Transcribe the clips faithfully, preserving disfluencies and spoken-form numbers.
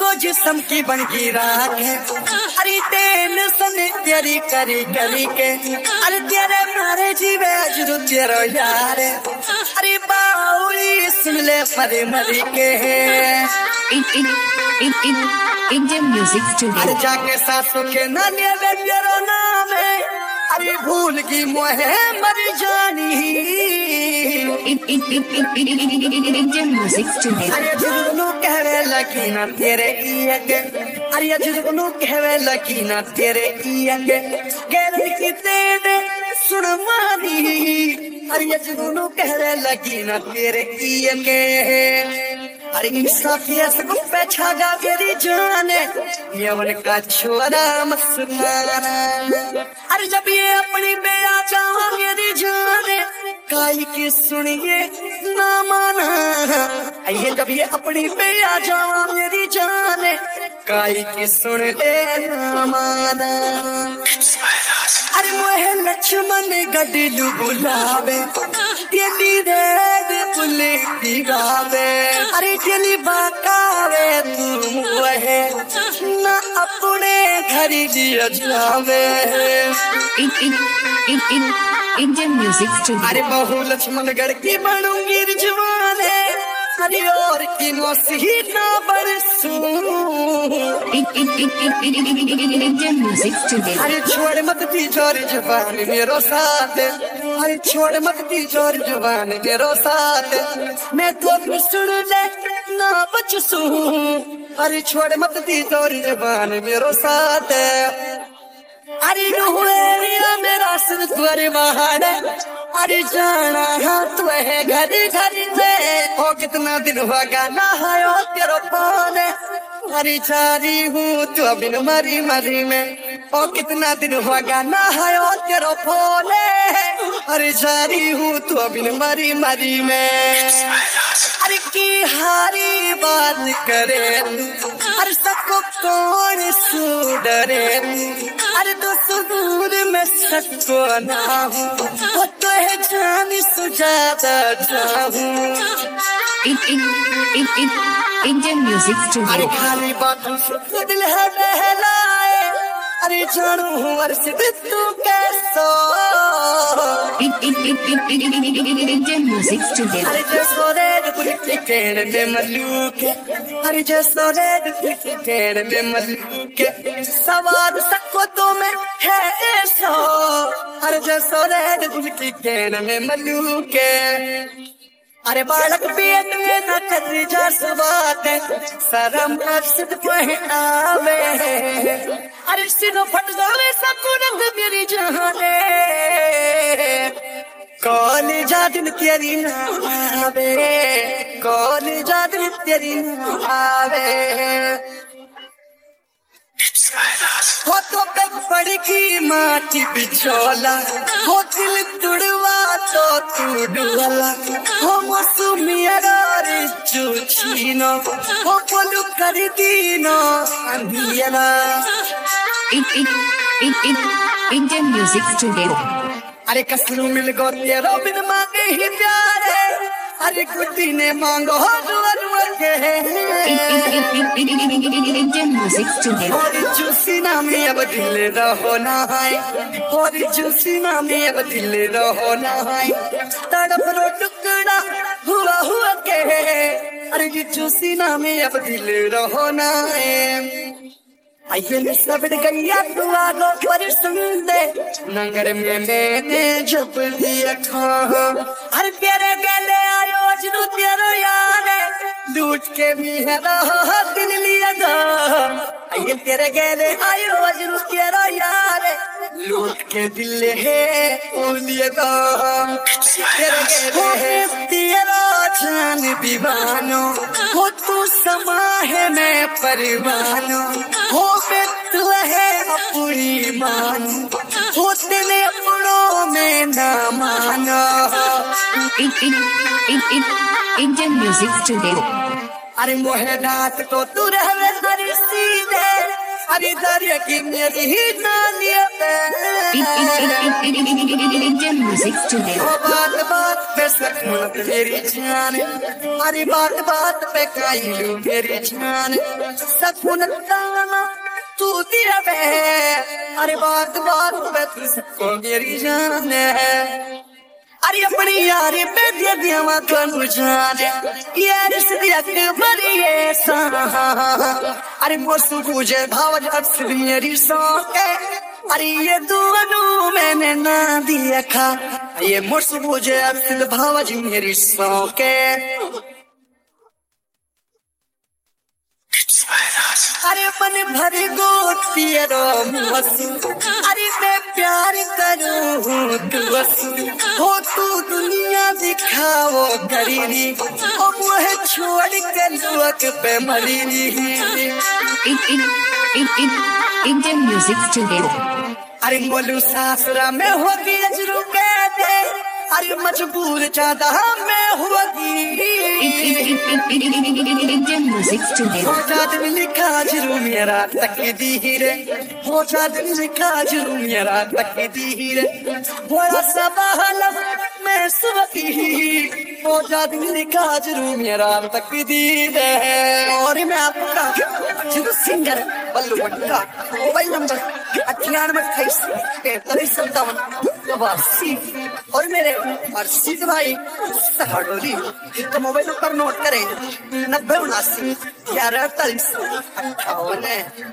को जिस्म की बन की राख है। अरे टेंशन तेरी करी करी के, अरे तेरे मारे जीवे जो तेरा यार है। अरे बाउली सुन ले मरी मरी के in in in in Indian music studio. अरे जाके सासू के नानिया में तेरा नाम है। अरे भूल की मोहे मर जानी in in in in in in Indian music studio. अरे जुगनू कहवे लकी ना तेरे इये के, अरे जुगनू कहवे लकी ना तेरे इये के, गैरन की तेरे सुन मानी। अरे जुगनू कहवे लकी ना तेरे इये के, अरे साथिया से पे छागा मेरी जाने यवन का छोरा मसनाना। अरे जब ये अपनी बेया चाह मेरी जाने काई की सुनिए ना माना। ये जब ये अपनी बेया चाह मेरी जाने काई की सुन ले ना माना। अरे मोहे लक्ष्मण गडलू बुलावे तेली रेड पुले दिगावे। अरे तेली बाकावे तुम वहे ना अपने घर दिया जावे in in in in Indian music studio. अरे बहु लक्ष्मण गढ़ की बनूंगी रिजवाने। अरे और की नौसीना बरसू in in in in in in Indian music studio. अरे छोड़ मत दी जोर जवान मेरो साथ, अरे छोड़ मत दी जोर जवान मेरो साथ। मैं तो सुन ले ना बचसू, अरे छोड़ मत दी जोर जवान मेरो साथ। अरे हुए मेरा सिर द्वार बहार, अरे जाना हाँ तू है घर घर में। ओ कितना दिन हुआ गाना है ओ तेरो फोन, अरे जारी हूँ तू अबिन मरी मरी में। ओ कितना दिन हुआ गाना है ओ तेरो फोन, अरे जारी हूँ तू अबिन मरी मरी में। अरे की हारी बात करे तू, अरे सबको कौन सू डरे तू। अरे दोस्तों दूर में सबको ना हूँ, वो तो है जान सुजाता चाहूँ in in in in Indian music अरे studio. खाली बातों से दिल है बहलाए। अरे जानू हूँ अर्षद तू कैसो in in in in in in Indian music studio. अरे जैसो रेड पुलिस केड़ में मलूक, अरे जैसो रेड पुलिस केड़ में मलूक, सवाद सबको तो में है ऐसो। अरे जैसो रेड पुलिस केड़ में मलूक, अरे बालक पेट में न कर जा सुबात शर्म अर्षद पहनावे। अरे सिनो फट जावे सबको रंग मेरी जाने, कौन जादन तेरी नावे, कौन जादन तेरी नावे। हो तो पे पड़गी माटी बिछोला, हो दिल तुड़वा तो तू डुला। हो मौसमिया रे चूचीनो, हो बोलू कर दीनो अंधियाना। in in in in Indian music studio. अरे कसरू मिल गो तेरो बिन मांगे ही प्यारे, अरे गुड्डी ने मांगो दुआर के। in in in in in in Indian music studio. और जूसी नामी अब दिल रहो ना है, और जूसी नामी अब दिल रहो ना है। तड़प रो टुकड़ा हुआ हुआ के, अरे जूसी नामी अब दिल रहो ना है। आइए सब गैया तू आगो पर सुन दे, नगर में मैंने जप दिया खा। हर तेरे गले आयो जरू तेरो यार, लूट के भी है रहा दिल लिया दा। आइए तेरे गले आयो जरू तेरो यार, लूट के दिल है ओ लिया दा। तेरे गले है तेरा जान दीवानो, हो तू समा है मैं परवानो। हो तू है अपनी मान, हो तेरे अपनों में ना मानो। in in in in Indian music studio. अरे मोहे रात को तू रहवे हरी सीधे, अरे दरिया की मेरी ही नालिया पे। in in in in in Indian music studio. बात बात बेसकूनत मेरी जान, अरे बात बात पे कायलू मेरी जान, सकूनत दाना तू दिया बे, अरे बात बात पे तू सबको मेरी जान है। अरे अपनी यारी पे दिया दिया माँ कनु जाने, यार इस दिया के बड़ी ये सा, अरे मौसम पूजे भावज अक्सर मेरी सौके, अरे ये दुआनु मैंने ना दिया खा, ये मौसम पूजे अक्सर भावज मेरी सौके। अरे मन भर गोद पियरो मसू, अरे मैं प्यार करूँ तू बसू, हो तू दुनिया दिखाओ करीनी, ओ मुझे छोड़ कर लुक पे मरीनी। Indian music today. अरे मोलू सासरा में होगी अजरू कहते, अरे मजबूर ज्यादा में होगी। Indian music today. हो जात लिखा जरू मेरा तकदीर, हो जात लिखा जरू मेरा तकदीर, बड़ा सा बहाना मैं सुबह, हो जात लिखा जरू मेरा तकदीर। और मैं आपका जरू सिंगर बल्लू भट्टा, मोबाइल नंबर अठानवे अट्ठाईस पैंतालीस सत्तावन नवासी, और मेरे अर्षित भाई सहाडोली का मोबाइल नंबर नोट करें नब्बे उनासी ग्यारह अड़तालीस अट्ठावन।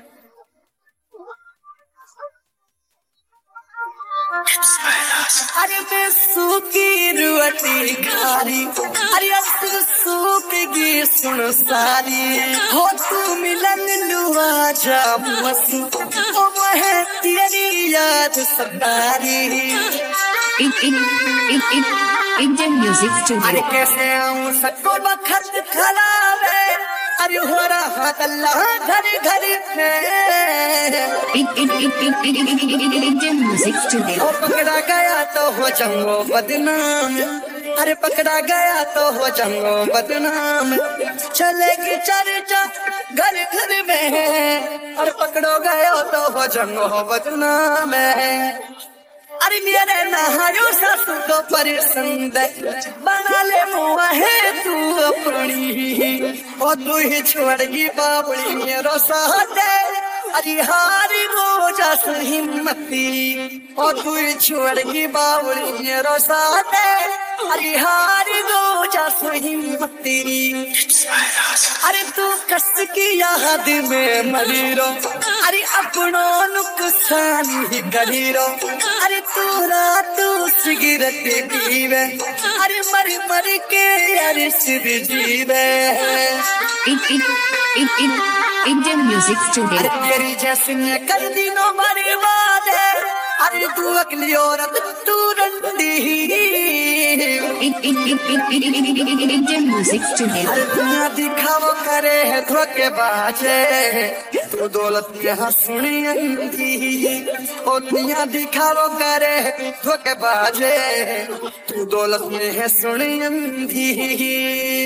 अरे मैं सूखी रोटी खारी, अरे अब सूखेगी सुन सारी, हो तू मिलन लुआ जा मसू, ओ वह तेरी याद सतारी। Indian music today. अरे कैसे आऊं सबको बखत खलावे, अरे हो रहा अल्लाह घर घर में। Indian music today. और पकड़ा गया तो हो जाऊंगो बदनाम, अरे पकड़ा गया तो हो जाऊंगो बदनाम, चलेगी चर्चा घर घर में, और पकड़ो गया तो हो जाऊंगो बदनाम। अरे मेरे नहायो सासू को परेशान बना ले मुआ है तू अपनी, और तू ही छोड़गी बाबड़ी मेरो साथ, अरे हारी गो जास हिम्मती, और तू ही छोड़गी बाबड़ी मेरो साथ, अरे हारी गो जास हिम्मती। अरे तू कस की याद में मरी रो, अरे अपनों नुकसान ही करी रो, अरे तू रात सिगरेट पीवे, अरे मर मर के अरे सिर जीवे। Indian music today. अरे तेरी जैसी कर दिनों मरी बात है, अरे तू अगली औरत तू रंडी। Indian music today. अरे दुनिया दिखावा करे है धोखे बाजे, तू दौलत यहाँ सुनी अंधी, और दुनिया दिखावा करे है धोखे बाजे, तू दौलत में है सुनी अंधी।